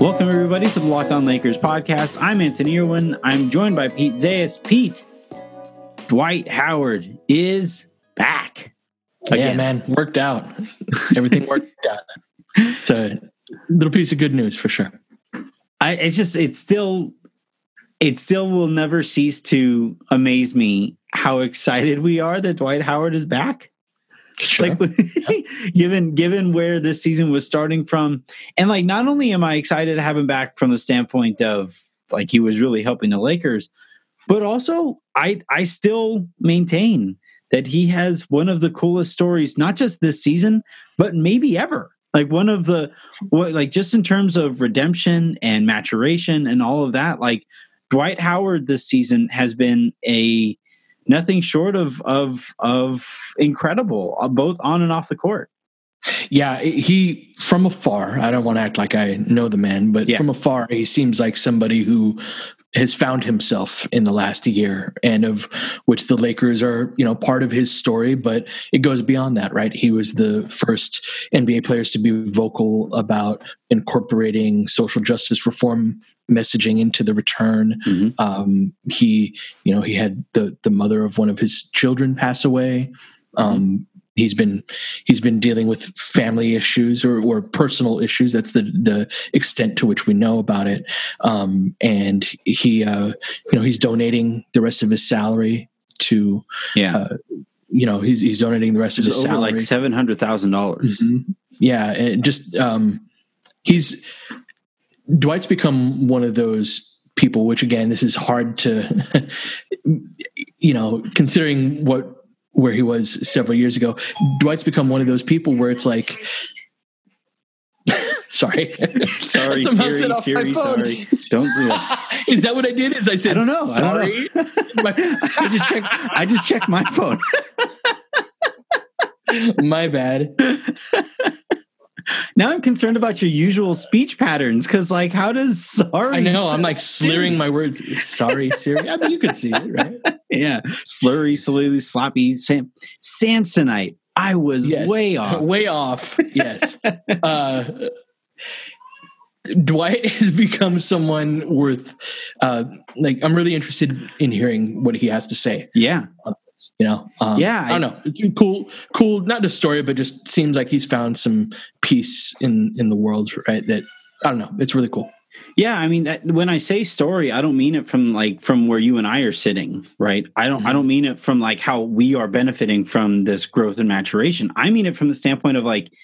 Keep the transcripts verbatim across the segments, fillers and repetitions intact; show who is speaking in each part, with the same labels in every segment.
Speaker 1: Welcome, everybody, to the Locked On Lakers podcast. I'm Anthony Irwin. I'm joined by Pete Zayas. Pete, Dwight Howard is back.
Speaker 2: Again. Yeah, man, worked out. Everything worked out. It's a little piece of good news for sure.
Speaker 1: I, it's just, it's still, it still will never cease to amaze me how excited we are that Dwight Howard is back.
Speaker 2: Sure.
Speaker 1: Like, yeah. given given where this season was starting from, and like, not only am I excited to have him back from the standpoint of like he was really helping the Lakers, but also I I still maintain that he has one of the coolest stories, not just this season, but maybe ever. Like one of the what like just in terms of redemption and maturation and all of that. Like Dwight Howard this season has been a nothing short of of of incredible, both on and off the court.
Speaker 2: Yeah, he from afar. I don't want to act like I know the man, but yeah. from afar, he seems like somebody who has found himself in the last year, and of which the Lakers are, you know, part of his story. But it goes beyond that, right? He was the first N B A players to be vocal about incorporating social justice reform messaging into the return. Mm-hmm. Um, he, you know, he had the the mother of one of his children pass away. Um, mm-hmm. He's been he's been dealing with family issues or, or personal issues. That's the the extent to which we know about it. Um, and he, uh, you know, he's donating the rest of his salary to,
Speaker 1: yeah,
Speaker 2: uh, you know, he's he's donating the rest of his
Speaker 1: over
Speaker 2: salary,
Speaker 1: like seven hundred thousand dollars.
Speaker 2: Mm-hmm. Yeah, and just um, he's Dwight's become one of those people. Which again, this is hard to, you know, considering what. Where he was several years ago. Dwight's become one of those people where it's like, sorry,
Speaker 1: sorry, Siri, Siri, sorry. Don't do that.
Speaker 2: Is that what I did? Is I said,
Speaker 1: I don't know.
Speaker 2: Sorry.
Speaker 1: I, don't know. I just checked. I just checked my phone.
Speaker 2: My bad.
Speaker 1: Now I'm concerned about your usual speech patterns because, like, how does sorry?
Speaker 2: I know I'm like slurring my words. Sorry, Siri. I mean, you can see it, right?
Speaker 1: Yeah, slurry, slurry, sloppy, Sam, Samsonite. I was
Speaker 2: yes.
Speaker 1: way off.
Speaker 2: Way off. Yes. uh, Dwight has become someone worth. Uh, like, I'm really interested in hearing what he has to say.
Speaker 1: Yeah.
Speaker 2: You know, um,
Speaker 1: yeah,
Speaker 2: I don't know. It's cool, cool. Not the story, but just seems like he's found some peace in in the world, right? That I don't know. It's really cool.
Speaker 1: Yeah, I mean, that, when I say story, I don't mean it from like from where you and I are sitting, right? I don't. Mm-hmm. I don't mean it from like how we are benefiting from this growth and maturation. I mean it from the standpoint of like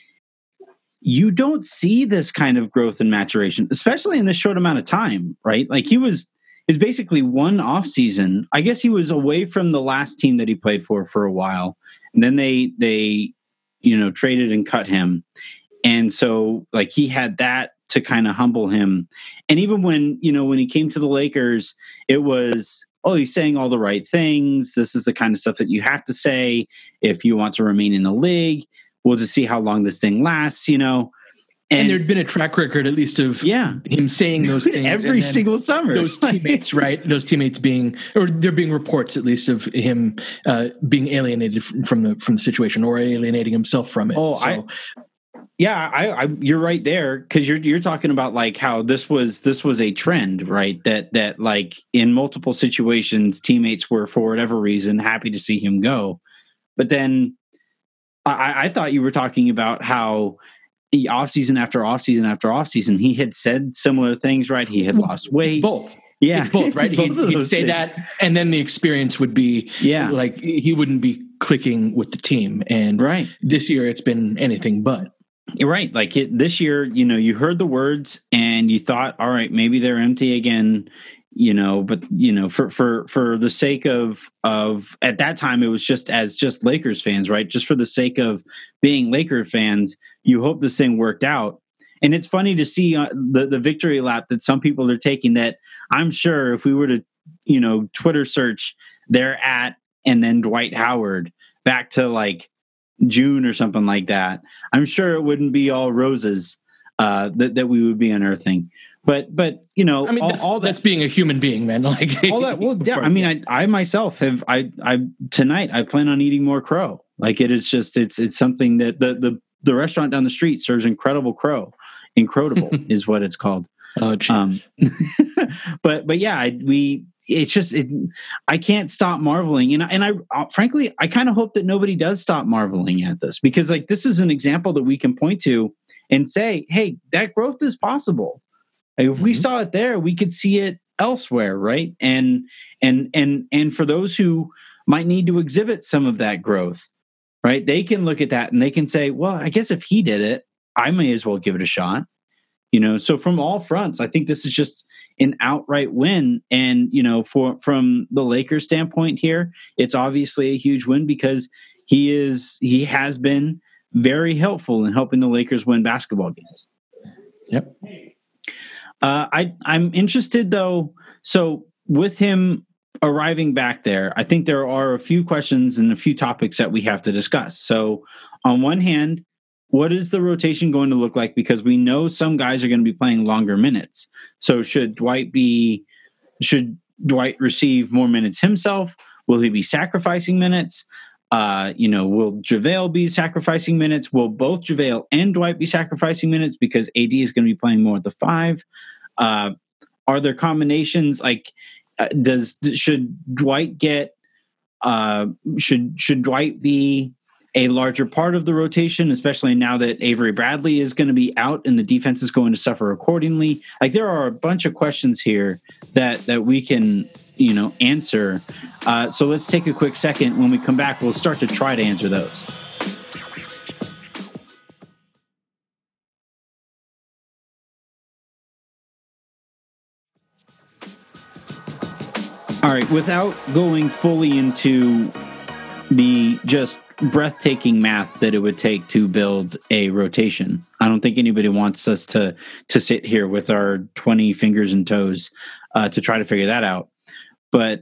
Speaker 1: you don't see this kind of growth and maturation, especially in this short amount of time, right? Like he was. Is basically one off season. I guess he was away from the last team that he played for for a while, and then they they you know traded and cut him, and so like he had that to kind of humble him. And even when you know when he came to the Lakers, it was oh he's saying all the right things. This is the kind of stuff that you have to say if you want to remain in the league. We'll just see how long this thing lasts, you know.
Speaker 2: And, and there'd been a track record, at least, of
Speaker 1: yeah.
Speaker 2: him saying those things
Speaker 1: every single summer.
Speaker 2: Those teammates, right? Those teammates being, or there being reports, at least, of him uh, being alienated from the from the situation or alienating himself from it.
Speaker 1: Oh,
Speaker 2: so.
Speaker 1: I, yeah, I, I, you're right there because you're you're talking about like how this was this was a trend, right? That that like in multiple situations, teammates were for whatever reason happy to see him go, but then I, I thought you were talking about how. Off season after off season after off season, he had said similar things, right? He had lost weight.
Speaker 2: It's both.
Speaker 1: Yeah.
Speaker 2: It's both, right?
Speaker 1: It's both
Speaker 2: he'd, he'd say
Speaker 1: things.
Speaker 2: that, and then the experience would be
Speaker 1: yeah.
Speaker 2: like he wouldn't be clicking with the team. And
Speaker 1: right.
Speaker 2: this year it's been anything but.
Speaker 1: You're right. Like it, this year, you know, you heard the words and you thought, all right, maybe they're empty again. You know, but you know, for for for the sake of of at that time, it was just as just Lakers fans, right? Just for the sake of being Laker fans, you hope this thing worked out. And it's funny to see uh, the the victory lap that some people are taking. That I'm sure if we were to, you know, Twitter search they're at and then Dwight Howard back to like June or something like that, I'm sure it wouldn't be all roses uh, that that we would be unearthing. But, but you know,
Speaker 2: I mean,
Speaker 1: all,
Speaker 2: that's,
Speaker 1: all that,
Speaker 2: that's being a human being, man. Like
Speaker 1: all that. Well, yeah. I mean, I, I myself have. I, I tonight I plan on eating more crow. Like it is just, it's, it's something that the the the restaurant down the street serves incredible crow. Incredible is what it's called.
Speaker 2: Oh, geez.
Speaker 1: Um, but but yeah, I, we it's just it, I can't stop marveling, and I, and I uh, frankly I kind of hope that nobody does stop marveling at this, because like this is an example that we can point to and say, hey, that growth is possible. Like, if mm-hmm. we saw it there, we could see it elsewhere, right? And and and and for those who might need to exhibit some of that growth, right, they can look at that and they can say, well, I guess if he did it, I may as well give it a shot. You know, so from all fronts, I think this is just an outright win. And, you know, for from the Lakers standpoint here, it's obviously a huge win because he is he has been very helpful in helping the Lakers win basketball games.
Speaker 2: Yep.
Speaker 1: Uh, I I'm interested though. So with him arriving back there, I think there are a few questions and a few topics that we have to discuss. So on one hand, what is the rotation going to look like? Because we know some guys are going to be playing longer minutes. So should Dwight be, should Dwight receive more minutes himself? Will he be sacrificing minutes? Uh, you know, will JaVale be sacrificing minutes? Will both JaVale and Dwight be sacrificing minutes because A D is going to be playing more at the five? Uh, are there combinations like, uh, does, should Dwight get, uh, should, should Dwight be a larger part of the rotation, especially now that Avery Bradley is going to be out and the defense is going to suffer accordingly? Like, there are a bunch of questions here that that we can, you know, answer. Uh, so let's take a quick second. When we come back, we'll start to try to answer those. All right, without going fully into the just breathtaking math that it would take to build a rotation, I don't think anybody wants us to to sit here with our twenty fingers and toes uh, to try to figure that out. But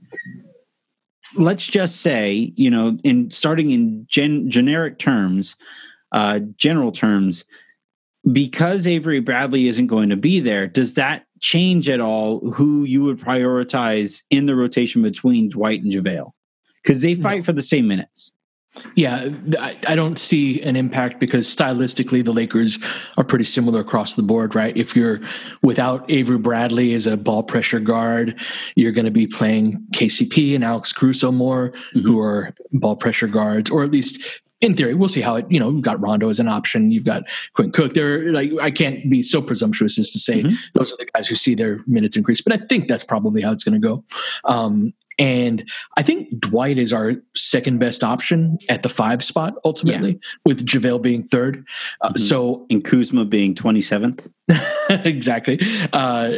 Speaker 1: let's just say, you know, in starting in gen, generic terms, uh, general terms, because Avery Bradley isn't going to be there, does that change at all who you would prioritize in the rotation between Dwight and JaVale? Because they fight no. for the same minutes.
Speaker 2: Yeah, I, I don't see an impact because stylistically the Lakers are pretty similar across the board, right? If you're without Avery Bradley as a ball pressure guard, you're going to be playing K C P and Alex Caruso more, mm-hmm. who are ball pressure guards, or at least in theory. We'll see how it, you know, you've got Rondo as an option. You've got Quinn Cook. They're like, I can't be so presumptuous as to say mm-hmm. those are the guys who see their minutes increase, but I think that's probably how it's going to go. Um, And I think Dwight is our second best option at the five spot, ultimately, yeah. with JaVale being third. Uh, mm-hmm. So
Speaker 1: and Kuzma being twenty-seventh.
Speaker 2: Exactly. Uh,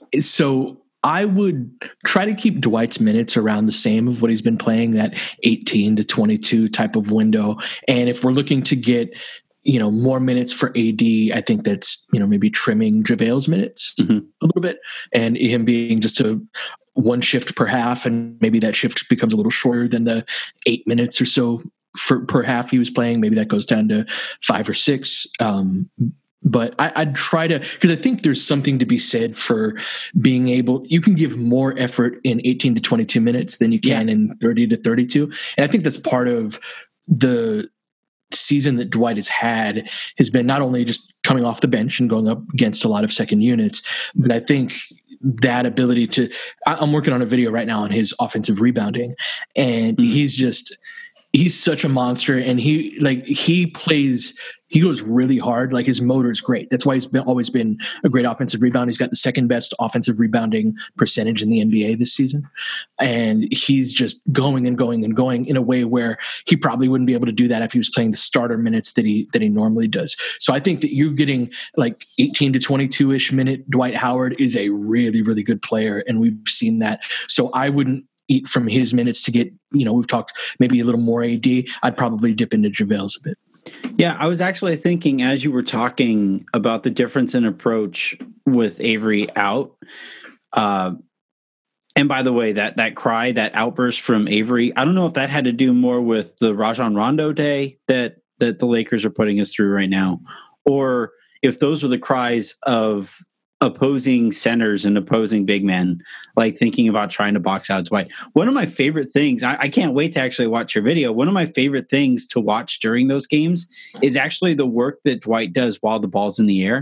Speaker 2: so I would try to keep Dwight's minutes around the same of what he's been playing, that eighteen to twenty-two type of window. And if we're looking to get, you know, more minutes for A D, I think that's, you know, maybe trimming JaVale's minutes mm-hmm. a little bit and him being just a one shift per half, and maybe that shift becomes a little shorter than the eight minutes or so for per half he was playing. Maybe that goes down to five or six. Um, but I, I'd try to, because I think there's something to be said for being able, you can give more effort in eighteen to twenty-two minutes than you can yeah. in thirty to thirty-two. And I think that's part of the season that Dwight has had, has been not only just coming off the bench and going up against a lot of second units, but I think that ability to, I'm working on a video right now on his offensive rebounding, and mm-hmm. he's just, he's such a monster, and he like, he plays, he goes really hard. Like, his motor is great. That's why he's been, always been a great offensive rebounder. He's got the second best offensive rebounding percentage in the N B A this season. And he's just going and going and going in a way where he probably wouldn't be able to do that if he was playing the starter minutes that he, that he normally does. So I think that you're getting like eighteen to twenty-two ish minute. Dwight Howard is a really, really good player, and we've seen that. So I wouldn't eat from his minutes to get, you know, we've talked maybe a little more A D. I'd probably dip into JaVale's a bit.
Speaker 1: Yeah, I was actually thinking as you were talking about the difference in approach with Avery out. Uh, and by the way, that that cry, that outburst from Avery, I don't know if that had to do more with the Rajon Rondo day that that the Lakers are putting us through right now, or if those were the cries of opposing centers and opposing big men, like thinking about trying to box out Dwight. One of my favorite things, I, I can't wait to actually watch your video. One of my favorite things to watch during those games is actually the work that Dwight does while the ball's in the air.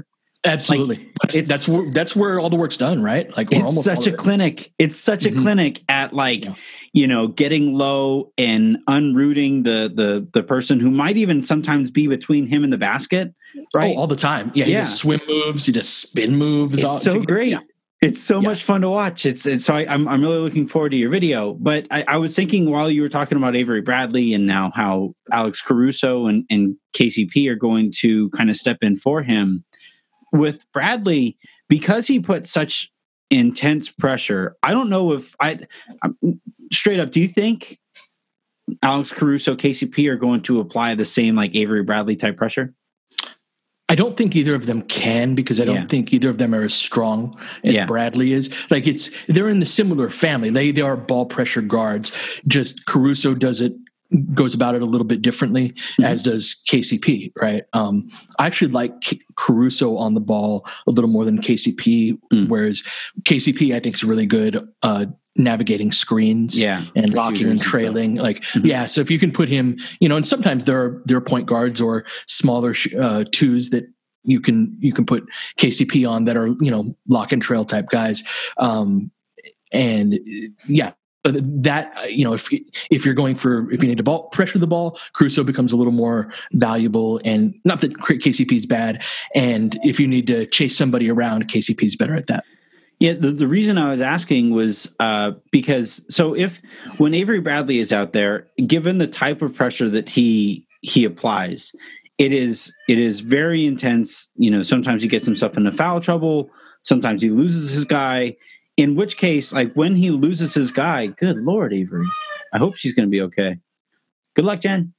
Speaker 2: Absolutely.
Speaker 1: Like,
Speaker 2: that's,
Speaker 1: it's,
Speaker 2: that's where that's where all the work's done, right? Like,
Speaker 1: it's
Speaker 2: almost
Speaker 1: such a
Speaker 2: it.
Speaker 1: clinic. It's such a mm-hmm. clinic at like, yeah. you know, getting low and unrooting the the the person who might even sometimes be between him and the basket, right?
Speaker 2: Oh, all the time. Yeah, he yeah. does swim moves, he does spin moves.
Speaker 1: It's
Speaker 2: all,
Speaker 1: so great. Yeah. It's so yeah. much fun to watch. It's, it's so I, I'm I'm really looking forward to your video. But I, I was thinking while you were talking about Avery Bradley and now how Alex Caruso and, and K C P are going to kind of step in for him. With Bradley, because he put such intense pressure, I don't know if I I'm, straight up. Do you think Alex Caruso, K C P are going to apply the same like Avery Bradley type pressure?
Speaker 2: I don't think either of them can, because I don't yeah. think either of them are as strong as yeah. Bradley is. Like it's they're in the similar family. They they are ball pressure guards. Just Caruso does it. Goes about it a little bit differently, mm-hmm. as does K C P, right? Um, I actually like K- Caruso on the ball a little more than K C P, mm. whereas K C P I think is really good uh, navigating screens,
Speaker 1: yeah,
Speaker 2: and locking and trailing. And like, mm-hmm. yeah, so if you can put him, you know, and sometimes there are there are point guards or smaller uh, twos that you can you can put K C P on that are, you know, lock and trail type guys, um, and yeah. That, you know, if if you're going for, if you need to ball pressure the ball, Caruso becomes a little more valuable, and not that K C P is bad. And if you need to chase somebody around, K C P is better at that.
Speaker 1: Yeah, the, the reason I was asking was uh, because so if when Avery Bradley is out there, given the type of pressure that he he applies, it is it is very intense. You know, sometimes he gets himself into foul trouble. Sometimes he loses his guy. In which case, like when he loses his guy, good Lord, Avery, I hope she's going to be okay. Good luck, Jen.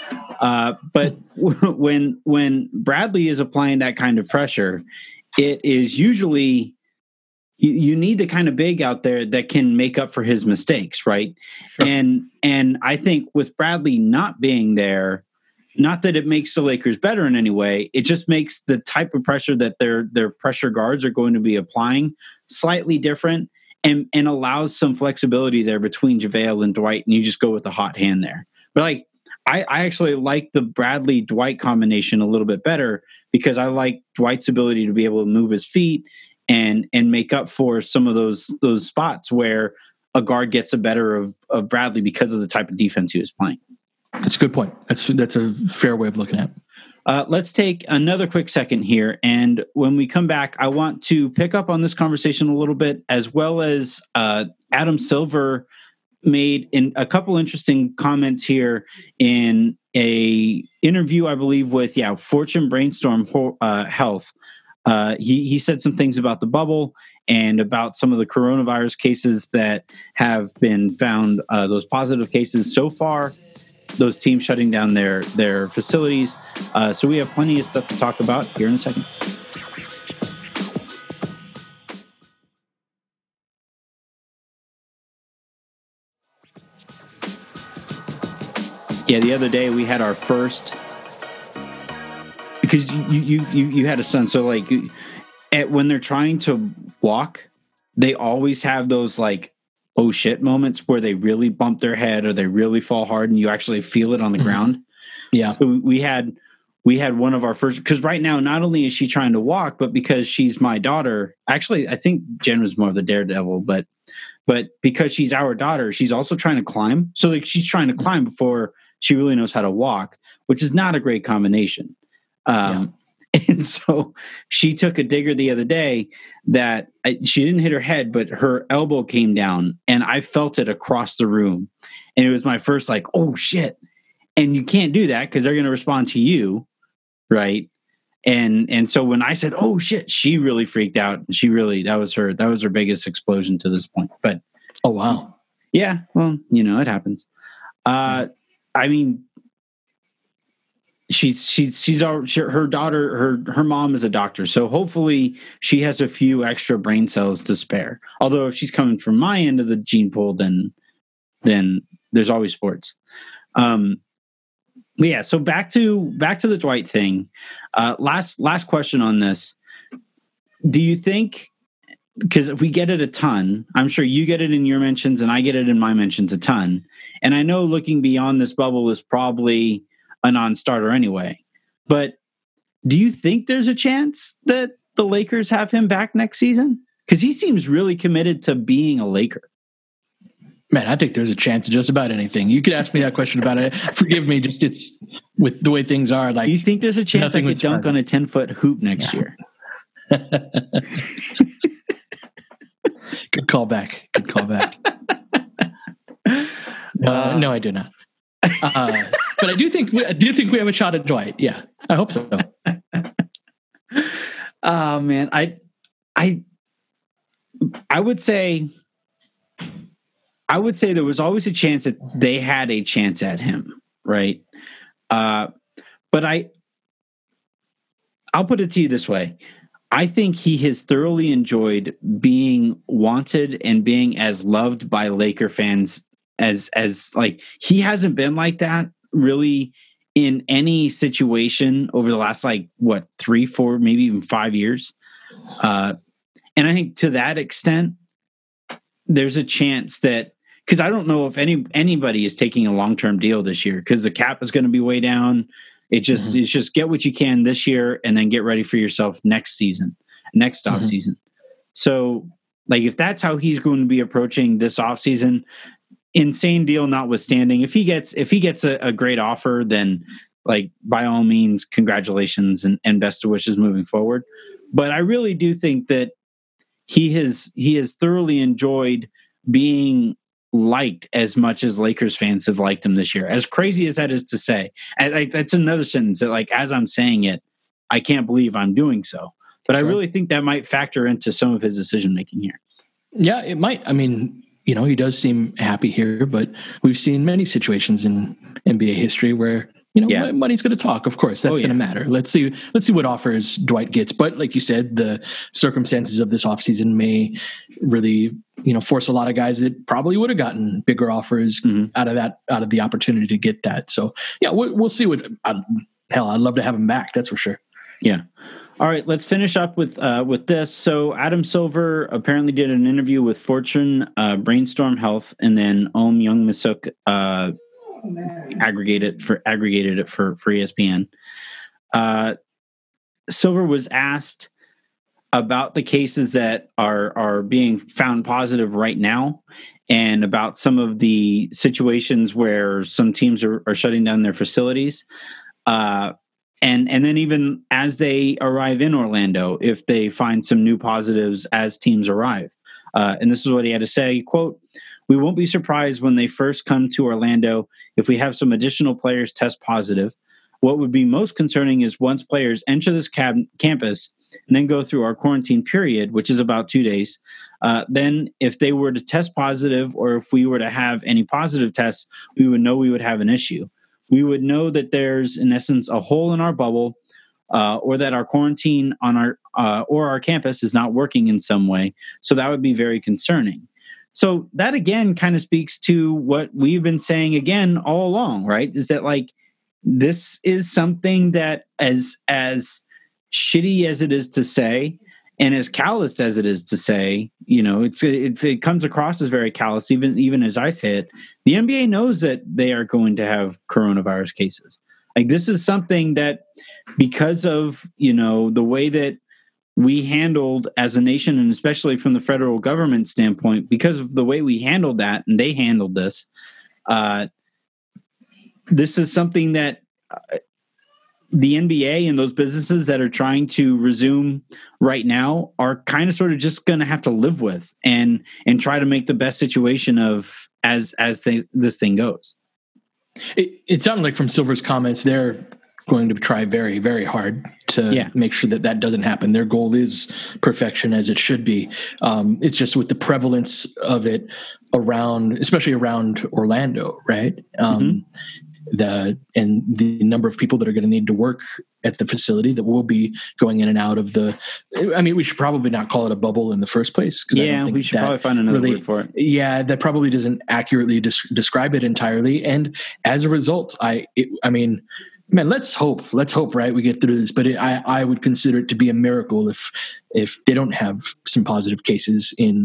Speaker 1: Uh, but when when Bradley is applying that kind of pressure, it is usually you, you need the kind of big out there that can make up for his mistakes, right? Sure. And and I think with Bradley not being there, not that it makes the Lakers better in any way, it just makes the type of pressure that their their pressure guards are going to be applying slightly different, and and allows some flexibility there between JaVale and Dwight, and you just go with the hot hand there. But like I, I actually like the Bradley Dwight combination a little bit better, because I like Dwight's ability to be able to move his feet and and make up for some of those those spots where a guard gets a better of of Bradley because of the type of defense he was playing.
Speaker 2: That's a good point. That's that's a fair way of looking at it.
Speaker 1: Uh, let's take another quick second here. And when we come back, I want to pick up on this conversation a little bit, as well as uh, Adam Silver made in a couple interesting comments here in a interview, I believe, with, yeah, Fortune Brainstorm uh, Health. Uh, he, he said some things about the bubble and about some of the coronavirus cases that have been found, uh, those positive cases so far, those teams shutting down their their facilities. Uh, so we have plenty of stuff to talk about here in a second. Yeah, the other day we had our first, because you you you you had a son, so like at, when they're trying to walk, they always have those like oh shit moments where they really bump their head or they really fall hard and you actually feel it on the mm-hmm. ground.
Speaker 2: Yeah.
Speaker 1: So we had, we had one of our first, because right now, not only is she trying to walk, but because she's my daughter, actually, I think Jen was more of the daredevil, but, but because she's our daughter, she's also trying to climb. So like she's trying to climb before she really knows how to walk, which is not a great combination. Um, yeah. And so she took a digger the other day that I, she didn't hit her head, but her elbow came down and I felt it across the room. And it was my first like, oh shit. And you can't do that because they're going to respond to you. Right. And, and so when I said, oh shit, she really freaked out. And she really, that was her, that was her biggest explosion to this point. But,
Speaker 2: oh, wow.
Speaker 1: Yeah. Well, you know, it happens. Uh, I mean, She's she's she's our, she, her daughter. Her her mom is a doctor, so hopefully she has a few extra brain cells to spare. Although if she's coming from my end of the gene pool, then then there's always sports. Um, but yeah, so back to back to the Dwight thing. Uh, last last question on this: do you think? Because we get it a ton. I'm sure you get it in your mentions, and I get it in my mentions a ton. And I know looking beyond this bubble is probably a non-starter anyway. But do you think there's a chance that the Lakers have him back next season? Because he seems really committed to being a Laker.
Speaker 2: Man, I think there's a chance of just about anything. You could ask me that question about it. Forgive me, just it's with the way things are. Like,
Speaker 1: do you think there's a chance I could dunk on a ten foot hoop next yeah. year?
Speaker 2: Good call back. Good call back. Uh, uh, no, I do not. Uh, but I do think we, I do think we have a shot at Dwight. Yeah, I hope so.
Speaker 1: Oh man, I, I, I would say. I would say there was always a chance that they had a chance at him, right? Uh, but I, I'll put it to you this way. I think he has thoroughly enjoyed being wanted and being as loved by Laker fans as, as like, he hasn't been like that really in any situation over the last, like, what, three, four, maybe even five years. Uh, and I think to that extent, there's a chance that, because I don't know if any anybody is taking a long-term deal this year because the cap is going to be way down. It just mm-hmm. it's just get what you can this year and then get ready for yourself next season, next off mm-hmm. season. So, like, if that's how he's going to be approaching this off season, insane deal notwithstanding, if he gets if he gets a, a great offer, then like by all means, congratulations and, and best of wishes moving forward. But I really do think that he has he has thoroughly enjoyed being liked as much as Lakers fans have liked him this year. As crazy as that is to say, and I, that's another sentence that, like, as I'm saying it, I can't believe I'm doing so. But sure. I really think that might factor into some of his decision making here.
Speaker 2: Yeah, it might. I mean, you know, he does seem happy here, but we've seen many situations in N B A history where, you know, yeah. money's going to talk. Of course, that's oh, yeah. going to matter. Let's see. Let's see what offers Dwight gets. But like you said, the circumstances of this offseason may really, you know, force a lot of guys that probably would have gotten bigger offers mm-hmm. out of that, out of the opportunity to get that. So yeah, we'll, we'll see what. Uh, hell, I'd love to have him back. That's for sure.
Speaker 1: Yeah. All right, let's finish up with uh, with this. So Adam Silver apparently did an interview with Fortune, uh, Brainstorm Health, and then Om Young Misuk. Uh, aggregated for aggregated it for, for E S P N. Uh, Silver was asked about the cases that are are being found positive right now, and about some of the situations where some teams are, are shutting down their facilities, uh, and and then even as they arrive in Orlando, if they find some new positives as teams arrive. Uh, and this is what he had to say, quote, "We won't be surprised when they first come to Orlando if we have some additional players test positive. What would be most concerning is once players enter this cab- campus and then go through our quarantine period, which is about two days, uh, then if they were to test positive or if we were to have any positive tests, we would know we would have an issue. We would know that there's, in essence, a hole in our bubble uh, or that our quarantine on our uh, or our campus is not working in some way. So that would be very concerning." So that, again, kind of speaks to what we've been saying, again, all along, right? Is that, like, this is something that as as shitty as it is to say and as calloused as it is to say, you know, it's it, it comes across as very callous, even, even as I say it. The N B A knows that they are going to have coronavirus cases. Like, this is something that because of, you know, the way that we handled as a nation, and especially from the federal government standpoint, because of the way we handled that and they handled this, uh, this is something that uh, the N B A and those businesses that are trying to resume right now are kind of sort of just going to have to live with and and try to make the best situation of as as they, this thing goes.
Speaker 2: It, it sounded like from Silver's comments, they're going to try very, very hard to yeah. make sure that that doesn't happen. Their goal is perfection, as it should be. Um, it's just with the prevalence of it around, especially around Orlando, right? Um, mm-hmm. The and the number of people that are going to need to work at the facility that will be going in and out of the. I mean, we should probably not call it a bubble in the first place.
Speaker 1: Yeah, I don't think we should probably find another really, word for it.
Speaker 2: Yeah, that probably doesn't accurately des- describe it entirely. And as a result, I, it, I mean. Man, let's hope. Let's hope, right? We get through this, but it, I, I would consider it to be a miracle if, if they don't have some positive cases in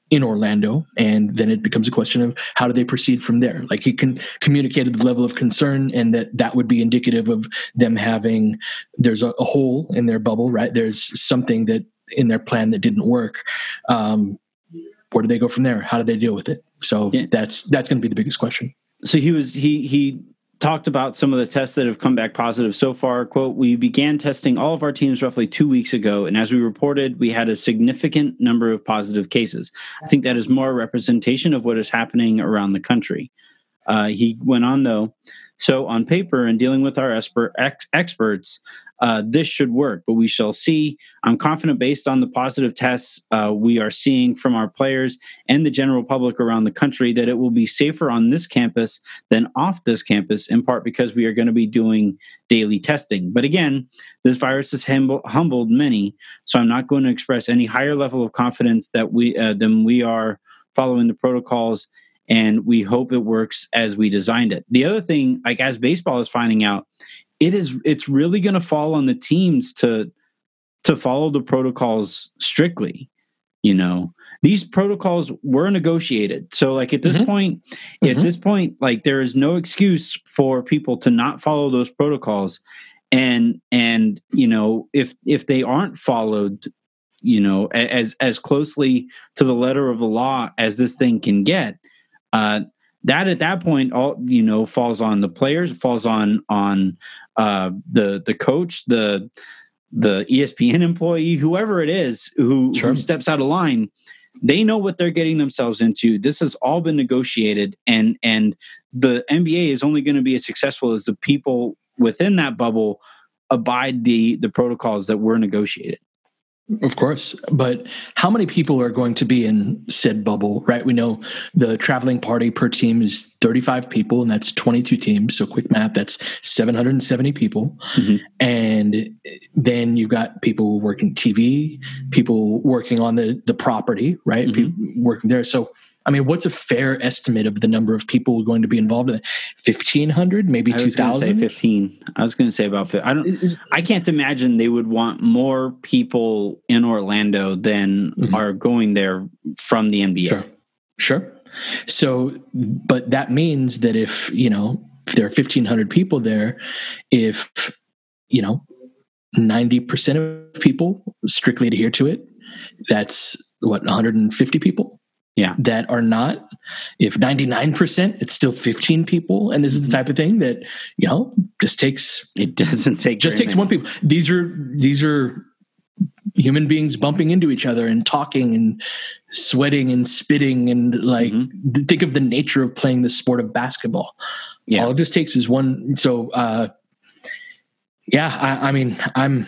Speaker 2: in Orlando, and then it becomes a question of how do they proceed from there. Like he can communicated the level of concern, and that that would be indicative of them having there's a, a hole in their bubble, right? There's something that in their plan that didn't work. Um, where do they go from there? How do they deal with it? So yeah. that's that's going to be the biggest question.
Speaker 1: So he was he he. talked about some of the tests that have come back positive so far. Quote, we began testing all of our teams roughly two weeks ago, and as we reported, we had a significant number of positive cases. I think that is more a representation of what is happening around the country. Uh, he went on, though, so on paper and dealing with our expert, ex- experts, uh, this should work, but we shall see. I'm confident based on the positive tests uh, we are seeing from our players and the general public around the country that it will be safer on this campus than off this campus, in part because we are going to be doing daily testing. But again, this virus has hum- humbled many, so I'm not going to express any higher level of confidence that we uh, than we are following the protocols, and we hope it works as we designed it. The other thing, like as baseball is finding out, it is it's really going to fall on the teams to to follow the protocols strictly. You know, these protocols were negotiated. So like at this mm-hmm. point, mm-hmm. at this point, like there is no excuse for people to not follow those protocols. And, and, you know, if, if they aren't followed, you know, as, as closely to the letter of the law as this thing can get, uh, that at that point, all, you know, falls on the players, falls on, on, uh, the, the coach, the, the E S P N employee, whoever it is who, sure. who steps out of line. They know what they're getting themselves into. This has all been negotiated, and, and the N B A is only going to be as successful as the people within that bubble abide the, the protocols that were negotiated.
Speaker 2: Of course. But how many people are going to be in said bubble, right? We know the traveling party per team is thirty-five people, and that's twenty-two teams. So quick math, that's seven hundred seventy people. Mm-hmm. And then you've got people working T V, people working on the, the property, right? Mm-hmm. People working there. So, I mean, what's a fair estimate of the number of people going to be involved in it? fifteen hundred, maybe two thousand?
Speaker 1: I was going to say fifteen. I was going to say about fifty. I don't. I can't imagine they would want more people in Orlando than mm-hmm. are going there from the N B A.
Speaker 2: Sure. Sure. So, but that means that if, you know, if there are fifteen hundred people there, if, you know, ninety percent of people strictly adhere to it, that's what, one hundred fifty people?
Speaker 1: Yeah,
Speaker 2: that are not. If ninety-nine percent, it's still fifteen people. And this is the type of thing that, you know, just takes,
Speaker 1: it doesn't take,
Speaker 2: just takes many. one people. These are, these are human beings bumping into each other and talking and sweating and spitting. And like, mm-hmm. think of the nature of playing the sport of basketball. Yeah. All it just takes is one. So, uh, yeah, I, I mean, I'm,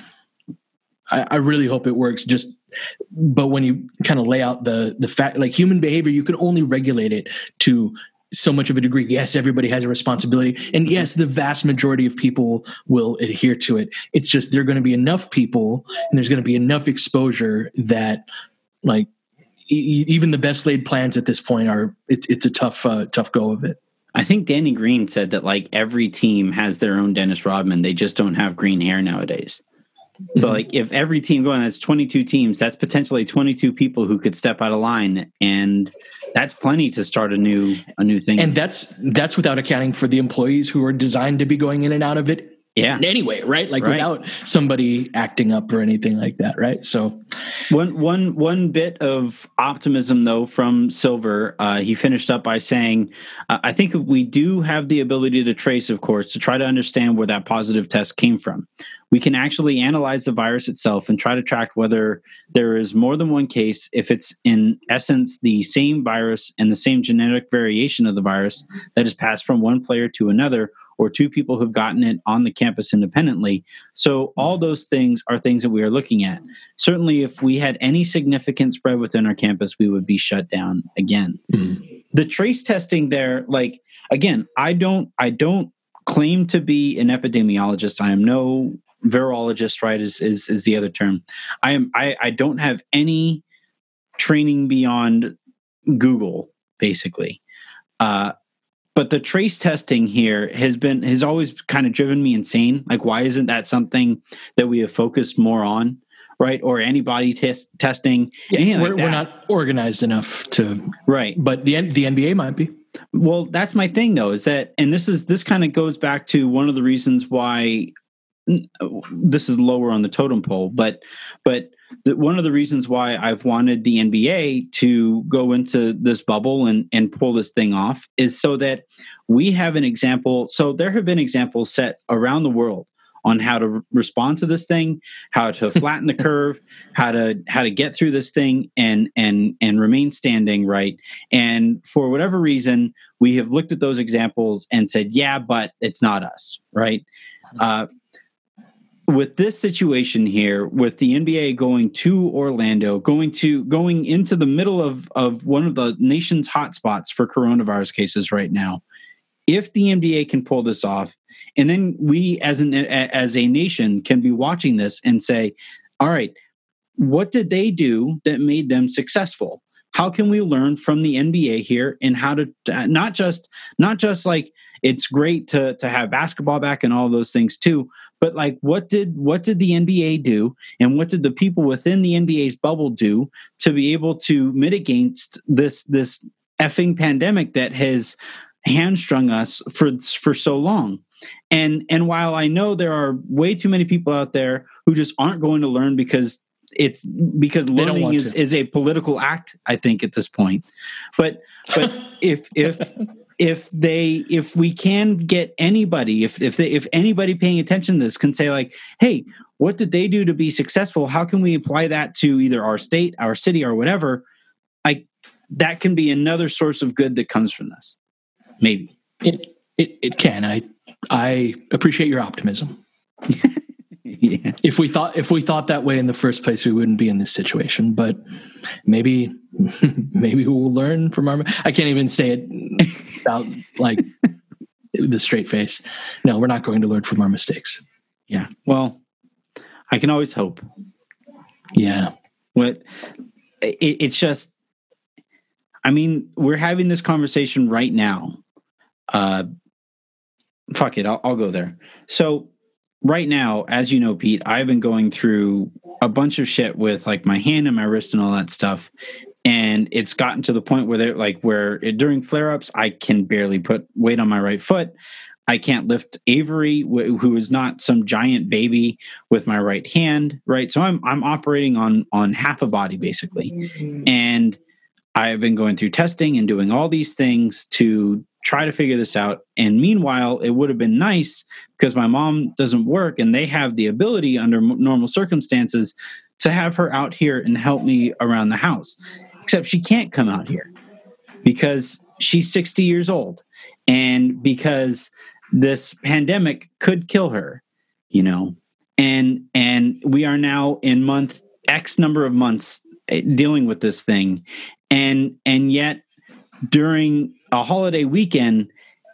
Speaker 2: I, I really hope it works. Just, but when you kind of lay out the the fact, like human behavior, you can only regulate it to so much of a degree. Yes, everybody has a responsibility, and yes, the vast majority of people will adhere to it. It's just there are going to be enough people, and there's going to be enough exposure that, like, e- even the best laid plans at this point are it's it's a tough uh, tough go of it.
Speaker 1: I think Danny Green said that like every team has their own Dennis Rodman. They just don't have green hair nowadays. So like if every team going, that's twenty-two teams, that's potentially twenty-two people who could step out of line, and that's plenty to start a new a new thing.
Speaker 2: And that's that's without accounting for the employees who are designed to be going in and out of it.
Speaker 1: Yeah.
Speaker 2: Anyway, right? Like right. without somebody acting up or anything like that, right? So
Speaker 1: one one one bit of optimism though from Silver, uh, he finished up by saying, uh, I think we do have the ability to trace, of course, to try to understand where that positive test came from. We can actually analyze the virus itself and try to track whether there is more than one case, if it's in essence the same virus and the same genetic variation of the virus that is passed from one player to another, or two people who've gotten it on the campus independently. So all those things are things that we are looking at. Certainly, if we had any significant spread within our campus, we would be shut down again. Mm-hmm. The trace testing there, like, again, I don't, I don't claim to be an epidemiologist. I am no virologist, right, is, is, is the other term. I am, I, I don't have any training beyond Google, basically. Uh, But the trace testing here has been has always kind of driven me insane. Like, why isn't that something that we have focused more on? right? Or antibody test testing.
Speaker 2: Yeah, we're, like we're not organized enough to,
Speaker 1: right?
Speaker 2: But the the N B A might be.
Speaker 1: Well, that's my thing, though, is that, and this is this kind of goes back to one of the reasons why this is lower on the totem pole, but but one of the reasons why I've wanted the N B A to go into this bubble and, and pull this thing off is so that we have an example. So there have been examples set around the world on how to re- respond to this thing, how to flatten the curve, how to how to get through this thing and and and remain standing, right? And for whatever reason, we have looked at those examples and said, yeah, but it's not us, right? Uh, with this situation here, with the N B A going to Orlando, going to going into the middle of, of one of the nation's hotspots for coronavirus cases right now, if the N B A can pull this off, and then we as an as a nation can be watching this and say, all right, what did they do that made them successful? How can we learn from the N B A here and how to not just not just like it's great to to have basketball back and all those things too, but like what did what did the N B A do and what did the people within the N B A's bubble do to be able to mitigate this this effing pandemic that has hamstrung us for for so long? And and while I know there are way too many people out there who just aren't going to learn because it's because learning is, is a political act, I think, at this point. But but if if if they if we can get anybody, if if they, if anybody paying attention to this can say like, hey, what did they do to be successful? How can we apply that to either our state, our city, or whatever? I that can be another source of good that comes from this. Maybe
Speaker 2: it it it can. I I appreciate your optimism. Yeah. If we thought if we thought that way in the first place, we wouldn't be in this situation. But maybe maybe we'll learn from our. I can't even say it without like the straight face. No, we're not going to learn from our mistakes.
Speaker 1: Yeah. Well, I can always hope.
Speaker 2: Yeah.
Speaker 1: What it, it's just. I mean, we're having this conversation right now. Uh, fuck it, I'll, I'll go there. So. Right now, as you know, Pete, I've been going through a bunch of shit with like my hand and my wrist and all that stuff. And it's gotten to the point where they're like, where it, during flare-ups, I can barely put weight on my right foot. I can't lift Avery, wh- who is not some giant baby, with my right hand. Right. So I'm, I'm operating on, on half a body basically. Mm-hmm. And I've been going through testing and doing all these things to try to figure this out. And meanwhile, it would have been nice because my mom doesn't work and they have the ability under m- normal circumstances to have her out here and help me around the house. Except she can't come out here because she's sixty years old and because this pandemic could kill her, you know, and, and we are now in month X number of months dealing with this thing. And, and yet during a holiday weekend,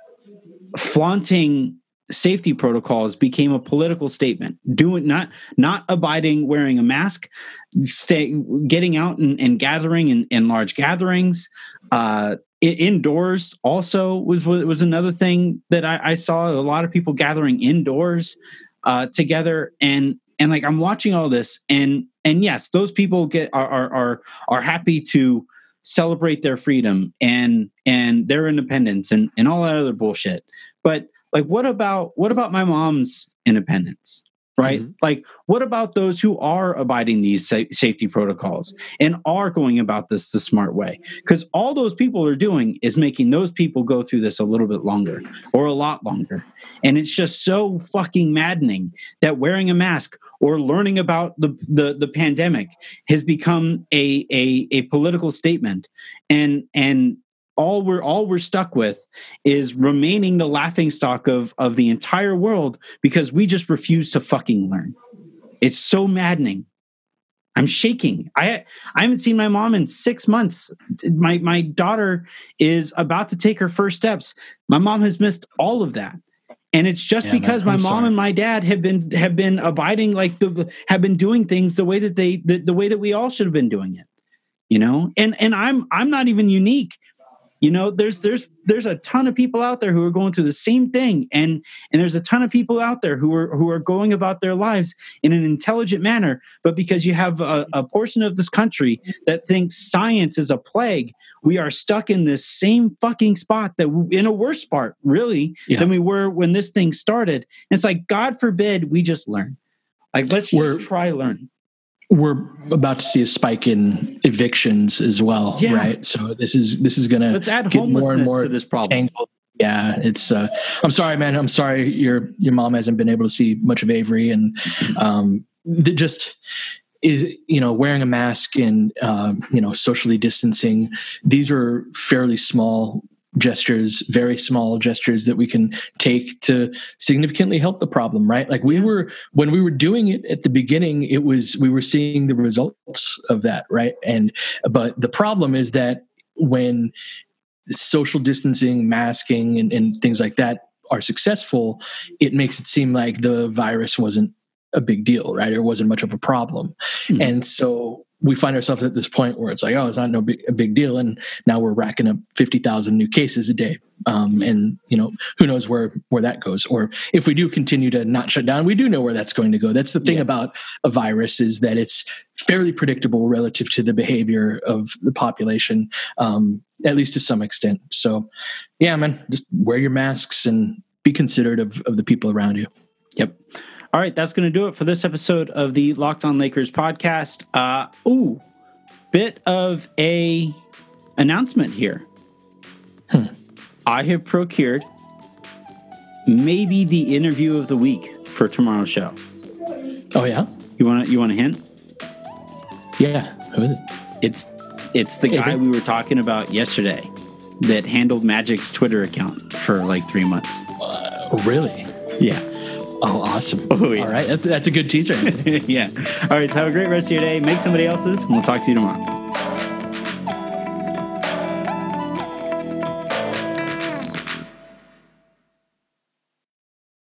Speaker 1: flaunting safety protocols became a political statement. Doing not not abiding wearing a mask, stay getting out and, and gathering in, in large gatherings. Uh, indoors also was was another thing that I, I saw. A lot of people gathering indoors uh, together, and and like I'm watching all this, and and yes, those people get are are are, are happy to celebrate their freedom and and their independence and, and all that other bullshit. But like, what about what about my mom's independence, right? Mm-hmm. Like, what about those who are abiding these sa- safety protocols and are going about this the smart way? Because all those people are doing is making those people go through this a little bit longer or a lot longer. And it's just so fucking maddening that wearing a mask or learning about the, the, the pandemic has become a, a, a political statement. And, and all we're, all we're stuck with is remaining the laughingstock of, of the entire world because we just refuse to fucking learn. It's so maddening. I'm shaking. I, I haven't seen my mom in six months. My, my daughter is about to take her first steps. My mom has missed all of that. And it's just yeah, because man, my mom sorry. and my dad have been have been abiding, like the, have been doing things the way that they the, the way that we all should have been doing it, you know. And and I'm I'm not even unique, You know, there's there's there's a ton of people out there who are going through the same thing, and and there's a ton of people out there who are who are going about their lives in an intelligent manner. But because you have a, a portion of this country that thinks science is a plague, we are stuck in this same fucking spot that we, in a worse spot, really, yeah. than we were when this thing started. And it's like, God forbid we just learn. Like, let's just we're, try learning.
Speaker 2: We're about to see a spike in evictions as well, yeah. right? So this is this is going to
Speaker 1: let's add homelessness more and more to this problem.
Speaker 2: Angled. Yeah, it's. Uh, I'm sorry, man. I'm sorry your your mom hasn't been able to see much of Avery, and um, just is you know wearing a mask and um, you know socially distancing. These are fairly small gestures, very small gestures that we can take to significantly help the problem, right? Like we were, when we were doing it at the beginning, it was, we were seeing the results of that, right? And, but the problem is that when social distancing, masking, and, and things like that are successful, it makes it seem like the virus wasn't a big deal, right? It wasn't much of a problem. Mm-hmm. And so we find ourselves at this point where it's like, oh, it's not no big, a big deal. And now we're racking up fifty thousand new cases a day. Um, and, you know, who knows where, where that goes. Or if we do continue to not shut down, we do know where that's going to go. That's the thing yeah. about a virus, is that it's fairly predictable relative to the behavior of the population, um, at least to some extent. So, yeah, man, just wear your masks and be considerate of, of the people around you.
Speaker 1: Yep. All right, that's going to do it for this episode of the Locked On Lakers podcast. Uh, ooh, bit of a announcement here. Hmm. I have procured maybe the interview of the week for tomorrow's show.
Speaker 2: Oh yeah,
Speaker 1: you want to you want a hint?
Speaker 2: Yeah, who is it?
Speaker 1: It's it's the guy we were talking about yesterday that handled Magic's Twitter account for like three months.
Speaker 2: Uh, really?
Speaker 1: Yeah.
Speaker 2: Oh, awesome.
Speaker 1: Oh, yeah.
Speaker 2: All right. That's, that's a good teaser.
Speaker 1: Yeah. All right. So have a great rest of your day. Make somebody else's, and we'll talk to you tomorrow.